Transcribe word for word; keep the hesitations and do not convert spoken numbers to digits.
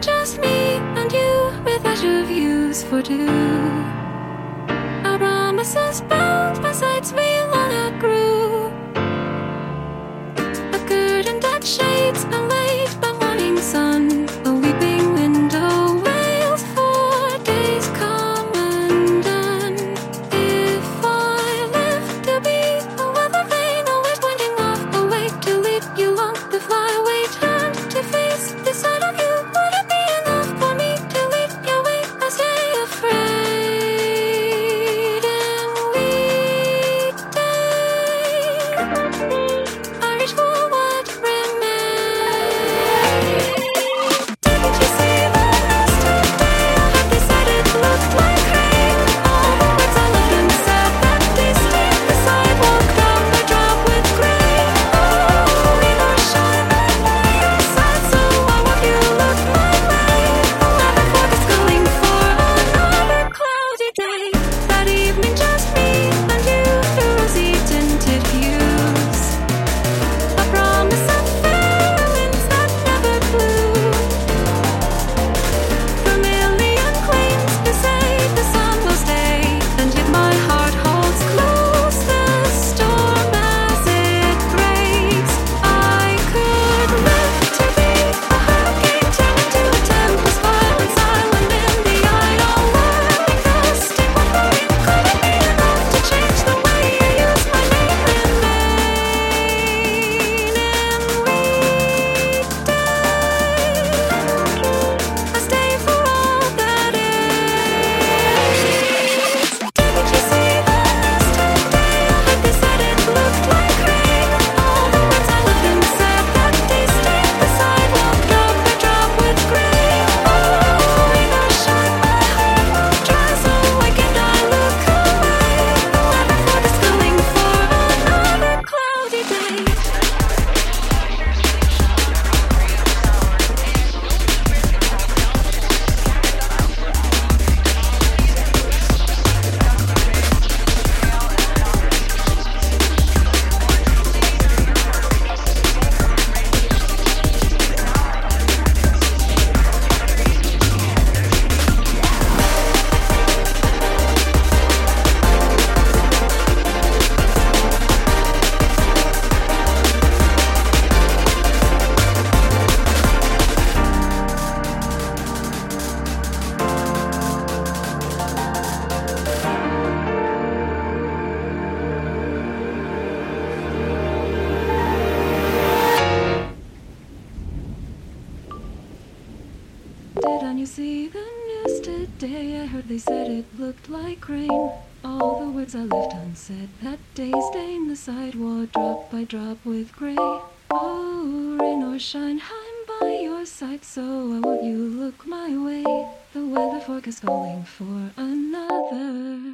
just me and you, with leisure views for two. Our promises bound by sights we long outgrew. A curtain that shades a late but morning sun. A weeping window wails for days come and done. If I live to be a weather vane, always winding off, awake to lead you along the flyaway, turn to face the side of you. Would it be enough for me to lead your way? I stay afraid and weak day. I reach for what remains. Didn't you see the yesterday? I had decided it looked like rain. All the words I loved and said that they stained the sidewalk drop by drop with gray. Oh, rain or shine, I'm by your side, so why won't you look my way? The weather forecast calling for another cloudy day. That evening, just me and you through rosy tinted views. A promise of fair winds that never blew. Vermilion claims to say the sun will stay, and yet my heart holds close the storm as it breaks. I could live to be a hurricane, turn into a tempest, violent, silent in the idle world. Gusting one morning, could it be enough to change the way you use my name? Remain and weekday. I stay for all that is. Didn't you see the yesterday? I had decided it looked like rain. All the words I loved and said that they stained the sidewalk drop by drop with gray. Oh, rain or shine, my heart won't dry, so why can't I look away? The weather forecast calling for another cloudy day. Didn't you see the news today? I heard they said it looked like rain. All the words I left unsaid that day stained the sidewalk drop by drop with gray. Oh, rain or shine, I'm by your side, so why won't you look my way? The weather forecast calling for another